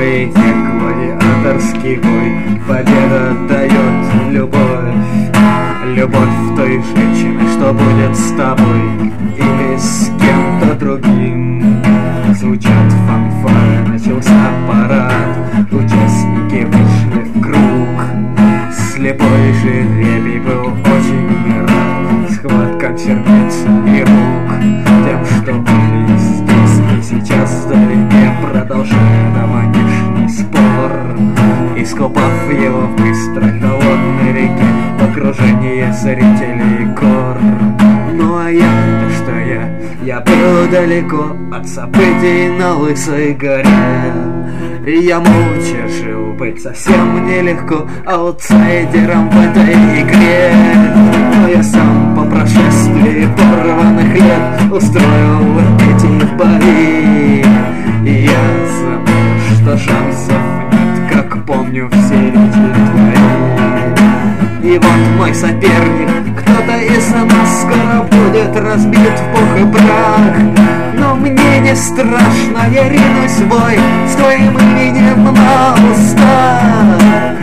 поедет гладиаторский бой. Победа дает любовь, любовь той женщины, что будет с тобой или с кем-то другим. Звучат фанфары, начался парад, участники вышли в круг. Слепой жеребий был очень рад схваткам сердец и рук. Тем, что были здесь и сейчас вдалеке, продолжая даванешний спор, искупав его в быстрой холодной реке в окружении зрителей и гор. Ну а я-то что я был далеко от событий на Лысой горе. Я молча жил, быть совсем нелегко аутсайдером в этой игре. Но я сам по прошествии порванных лет устроил эти бои. И я забыл, что шансов нет, как помню все эти твои. И вот мой соперник, кто-то из нас скоро будет разбит в пух и прах. Но мне не страшно, я ринусь в бой с твоим именем на устах.